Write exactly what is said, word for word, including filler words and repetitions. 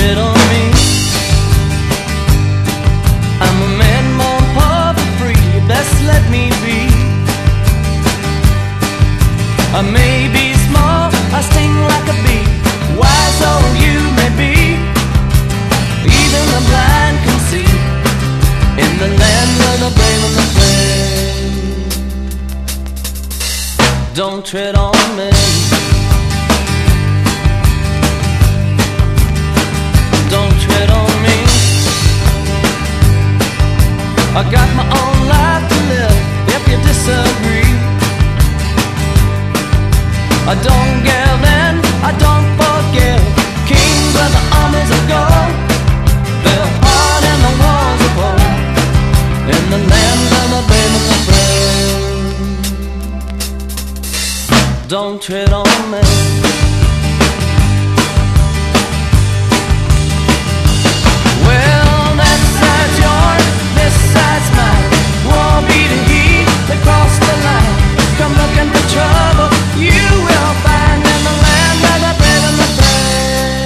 tread on me. I'm a man born poverty free, best let me be. I may be small, I sting like a bee, wise though you may be. Even the blind can see, in the land of the brave and the brave. Don't tread on me. Don't tread on me. I got my own life to live, if you disagree. I don't give in, I don't forgive. Kings of the armies of gold, they're hard in the walls of hope, in the land of the brave and the brave. Don't tread on me.